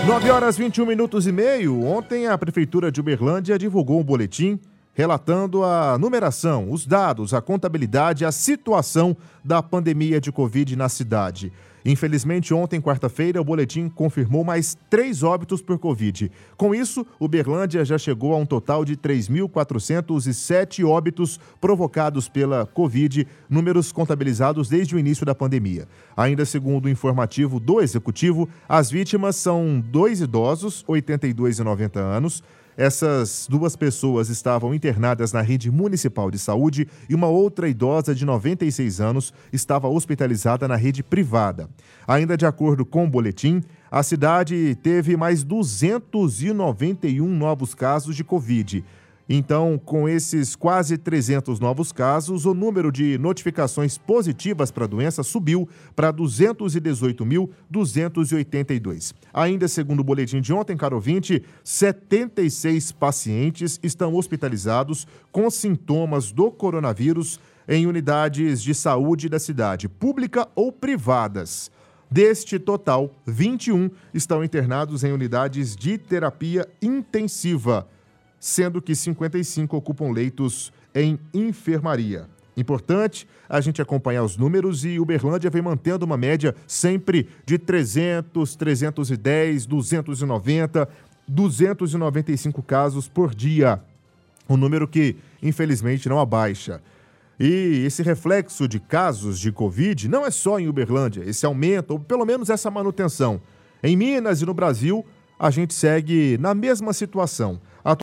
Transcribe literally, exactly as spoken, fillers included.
nove horas e vinte e um minutos e meio. Ontem a Prefeitura de Uberlândia divulgou um boletim relatando a numeração, os dados, a contabilidade, a situação da pandemia de Covid na cidade. Infelizmente, ontem, quarta-feira, o boletim confirmou mais três óbitos por Covid. Com isso, Uberlândia já chegou a um total de três mil quatrocentos e sete óbitos provocados pela Covid, números contabilizados desde o início da pandemia. Ainda segundo o informativo do Executivo, as vítimas são dois idosos, oitenta e dois e noventa anos. Essas duas pessoas estavam internadas na rede municipal de saúde e uma outra idosa de noventa e seis anos estava hospitalizada na rede privada. Ainda de acordo com o boletim, a cidade teve mais duzentos e noventa e um novos casos de Covid. Então, com esses quase trezentos novos casos, o número de notificações positivas para a doença subiu para duzentos e dezoito mil duzentos e oitenta e dois. Ainda segundo o boletim de ontem, caro ouvinte, setenta e seis pacientes estão hospitalizados com sintomas do coronavírus em unidades de saúde da cidade, pública ou privadas. Deste total, vinte e um estão internados em unidades de terapia intensiva, sendo que cinquenta e cinco ocupam leitos em enfermaria. Importante a gente acompanhar os números e Uberlândia vem mantendo uma média sempre de trezentos, trezentos e dez, duzentos e noventa, duzentos e noventa e cinco casos por dia. Um número que, infelizmente, não abaixa. E esse reflexo de casos de Covid não é só em Uberlândia. Esse aumento, ou pelo menos essa manutenção. Em Minas e no Brasil, a gente segue na mesma situação.